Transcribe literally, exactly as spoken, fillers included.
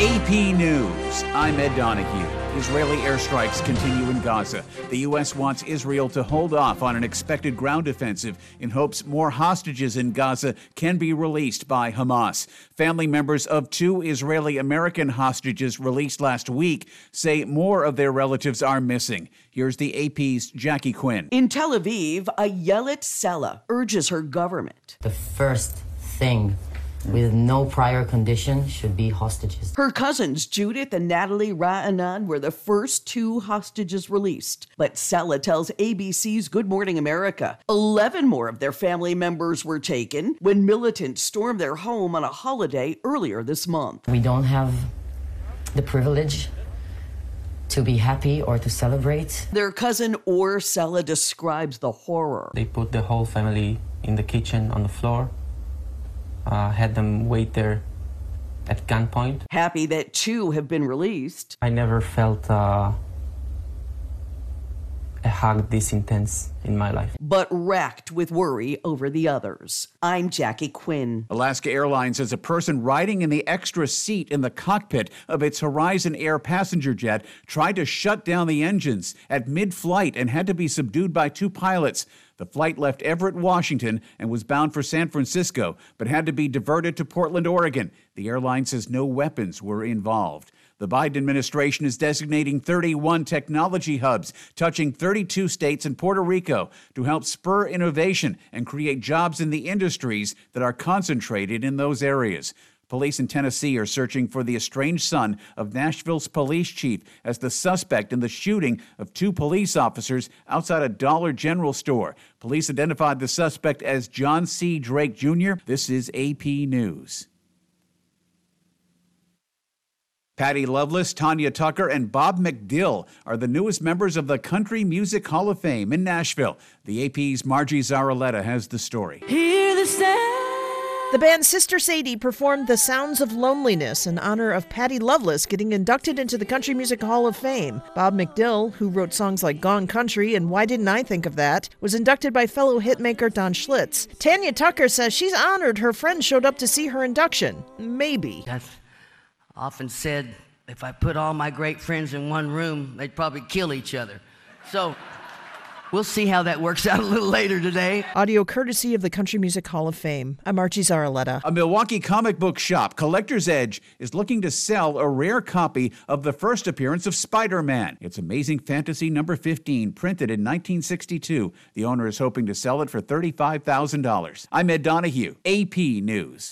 A P News, I'm Ed Donahue. Israeli airstrikes continue in Gaza. The U S wants Israel to hold off on an expected ground offensive in hopes more hostages in Gaza can be released by Hamas. Family members of two Israeli-American hostages released last week say more of their relatives are missing. Here's the A P's Jackie Quinn. In Tel Aviv, Ayelet Sella urges her government. The first thing with no prior condition should be hostages. Her cousins, Judith and Natalie Ra'anan, were the first two hostages released. But Sella tells A B C's Good Morning America eleven more of their family members were taken when militants stormed their home on a holiday earlier this month. We don't have the privilege to be happy or to celebrate. Their cousin Or Sella describes the horror. They put the whole family in the kitchen on the floor. Uh, had them wait there at gunpoint. Happy that two have been released. I never felt uh, a hug this intense in my life. But racked with worry over the others. I'm Jackie Quinn. Alaska Airlines says a person riding in the extra seat in the cockpit of its Horizon Air passenger jet tried to shut down the engines at mid-flight and had to be subdued by two pilots. The flight left Everett, Washington, and was bound for San Francisco, but had to be diverted to Portland, Oregon. The airline says no weapons were involved. The Biden administration is designating thirty-one technology hubs touching thirty-two states and Puerto Rico to help spur innovation and create jobs in the industries that are concentrated in those areas. Police in Tennessee are searching for the estranged son of Nashville's police chief as the suspect in the shooting of two police officers outside a Dollar General store. Police identified the suspect as John C. Drake Junior This is A P News. Patty Loveless, Tanya Tucker, and Bob McDill are the newest members of the Country Music Hall of Fame in Nashville. The A P's Margie Zaraletta has the story. Hear the sound. The band Sister Sadie performed The Sounds of Loneliness in honor of Patty Loveless getting inducted into the Country Music Hall of Fame. Bob McDill, who wrote songs like Gone Country and Why Didn't I Think of That, was inducted by fellow hitmaker Don Schlitz. Tanya Tucker says she's honored her friend showed up to see her induction. Maybe. I've often said if I put all my great friends in one room, they'd probably kill each other. So we'll see how that works out a little later today. Audio courtesy of the Country Music Hall of Fame. I'm Margie Zaraletta. A Milwaukee comic book shop, Collector's Edge, is looking to sell a rare copy of the first appearance of Spider-Man. It's Amazing Fantasy number fifteen, printed in nineteen sixty-two. The owner is hoping to sell it for thirty-five thousand dollars. I'm Ed Donahue, A P News.